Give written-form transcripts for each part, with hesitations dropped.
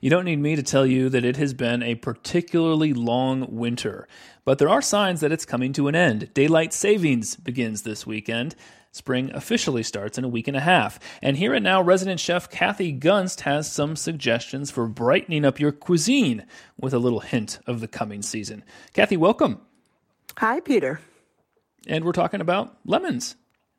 You don't need me to tell you that it has been a particularly long winter, but there are signs that it's coming to an end. Daylight savings begins this weekend. Spring officially starts in a week and a half. And here at Now, resident chef Kathy Gunst has some suggestions for brightening up your cuisine with a little hint of the coming season. Kathy, welcome. Hi, Peter. And we're talking about lemons.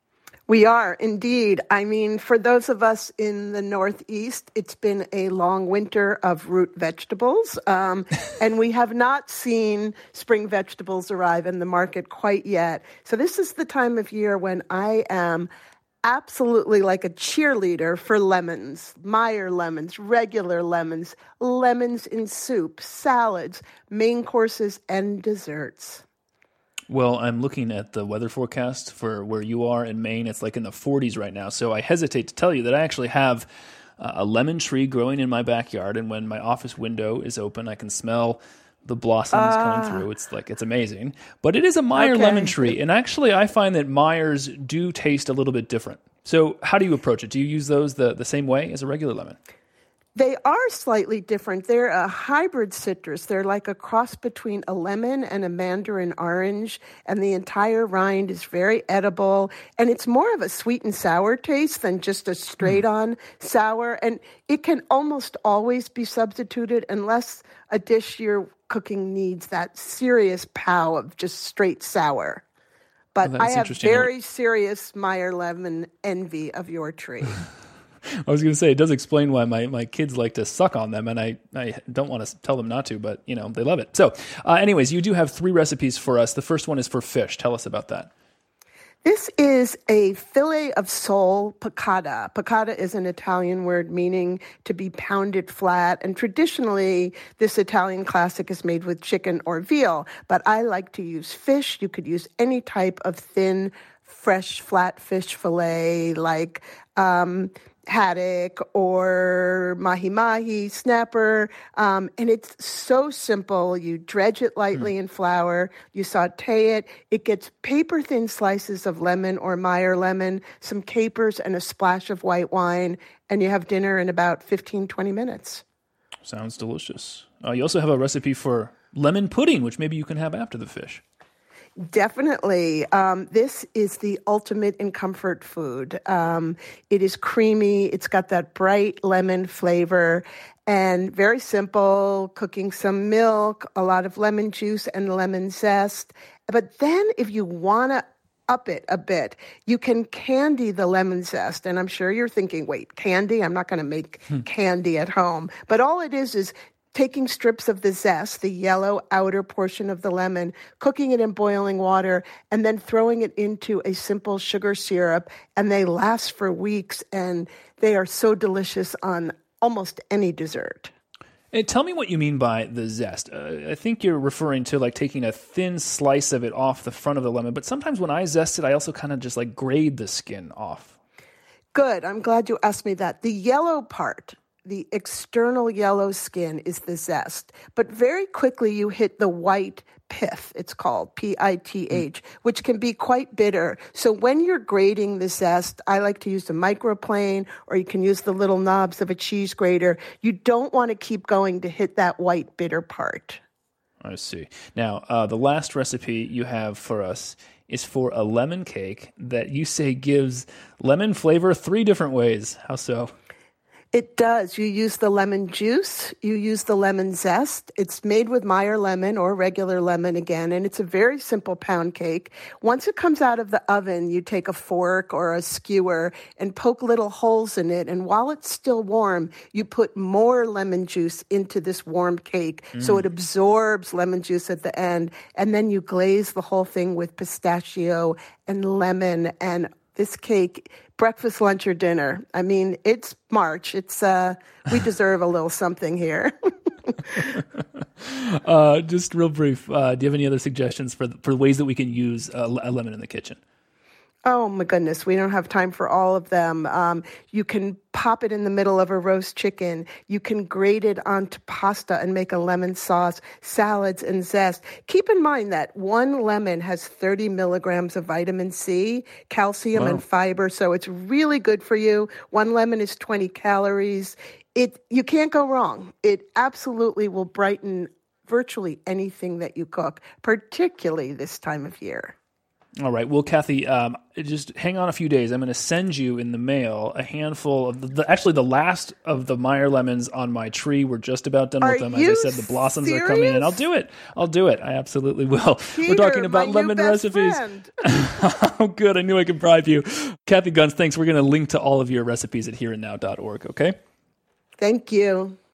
We are indeed. I mean, for those of us in the Northeast, it's been a long winter of root vegetables, and we have not seen spring vegetables arrive in the market quite yet. So this is the time of year when I am absolutely like a cheerleader for lemons, Meyer lemons, regular lemons, lemons in soup, salads, main courses, and desserts. Well, I'm looking at the weather forecast for where you are in Maine. It's like in the 40s right now. So I hesitate to tell you that I actually have a lemon tree growing in my backyard. And when my office window is open, I can smell the blossoms coming through. It's amazing. But it is a Meyer lemon tree. And actually, I find that Meyers do taste a little bit different. So how do you approach it? Do you use those the same way as a regular lemon? They are slightly different. They're a hybrid citrus. They're like a cross between a lemon and a mandarin orange, and the entire rind is very edible. And it's more of a sweet and sour taste than just a straight-on sour. And it can almost always be substituted unless a dish you're cooking needs that serious pow of just straight sour. But I have very serious Meyer lemon envy of your tree. I was going to say, it does explain why my kids like to suck on them, and I don't want to tell them not to, but, you know, they love it. So, anyways, you do have 3 recipes for us. The first one is for fish. Tell us about that. This is a fillet of sole piccata. Piccata is an Italian word meaning to be pounded flat, and traditionally, this Italian classic is made with chicken or veal, but I like to use fish. You could use any type of thin, fresh, flat fish fillet like haddock or mahi-mahi, snapper, and it's so simple. You dredge it lightly in flour, you saute it, it gets paper-thin slices of lemon or Meyer lemon, some capers, and a splash of white wine, and you have dinner in about 15, 20 minutes. Sounds delicious. You also have a recipe for lemon pudding, which maybe you can have after the fish. Definitely. This is the ultimate in comfort food. It is creamy. It's got that bright lemon flavor and very simple, cooking some milk, a lot of lemon juice and lemon zest. But then if you want to up it a bit, you can candy the lemon zest. And I'm sure you're thinking, wait, candy? I'm not going to make candy at home. But all it is taking strips of the zest, the yellow outer portion of the lemon, cooking it in boiling water, and then throwing it into a simple sugar syrup. And they last for weeks, and they are so delicious on almost any dessert. Hey, tell me what you mean by the zest. I think you're referring to like taking a thin slice of it off the front of the lemon, but sometimes when I zest it, I also kind of just like grade the skin off. Good. I'm glad you asked me that. The yellow part, the external yellow skin, is the zest. But very quickly you hit the white pith, it's called, P-I-T-H, which can be quite bitter. So when you're grating the zest, I like to use the microplane, or you can use the little knobs of a cheese grater. You don't want to keep going to hit that white bitter part. I see. Now, the last recipe you have for us is for a lemon cake that you say gives lemon flavor 3 different ways. How so? It does. You use the lemon juice. You use the lemon zest. It's made with Meyer lemon or regular lemon again, and it's a very simple pound cake. Once it comes out of the oven, you take a fork or a skewer and poke little holes in it, and while it's still warm, you put more lemon juice into this warm cake so it absorbs lemon juice at the end, and then you glaze the whole thing with pistachio and lemon and this cake, breakfast, lunch, or dinner. I mean, it's March. It's we deserve a little something here. Just real brief, do you have any other suggestions for ways that we can use a lemon in the kitchen? Oh, my goodness. We don't have time for all of them. You can pop it in the middle of a roast chicken. You can grate it onto pasta and make a lemon sauce, salads, and zest. Keep in mind that 1 lemon has 30 milligrams of vitamin C, calcium, and fiber, so it's really good for you. 1 lemon is 20 calories. You can't go wrong. It absolutely will brighten virtually anything that you cook, particularly this time of year. All right. Well, Kathy, just hang on a few days. I'm going to send you in the mail a handful of actually the last of the Meyer lemons on my tree. We're just about done with them. As I said, the blossoms are coming in. I'll do it. I absolutely will. Peter, we're talking about lemon recipes. Oh, good. I knew I could bribe you. Kathy Gunst, thanks. We're going to link to all of your recipes at hereandnow.org. Okay. Thank you.